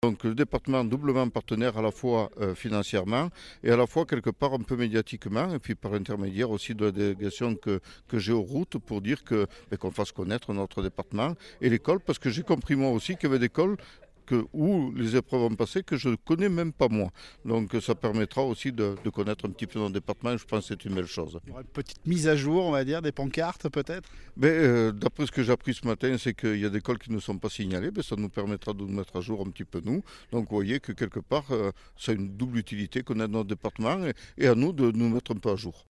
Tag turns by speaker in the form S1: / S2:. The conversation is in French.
S1: Donc le département doublement partenaire à la fois financièrement et à la fois quelque part un peu médiatiquement et puis par intermédiaire aussi de la délégation que j'ai aux routes pour dire qu'on fasse connaître notre département et l'école parce que j'ai compris moi aussi qu'il y avait des écoles où les épreuves ont passé que je ne connais même pas moi. Donc ça permettra aussi de connaître un petit peu notre département et je pense que c'est une belle chose.
S2: Il y aura une petite mise à jour, on va dire, des pancartes peut-être.
S1: D'après ce que j'ai appris ce matin, c'est qu'il y a des écoles qui ne sont pas signalées. Ça nous permettra de nous mettre à jour un petit peu nous. Donc vous voyez que quelque part, ça a une double utilité qu'on a dans notre département et à nous de nous mettre un peu à jour.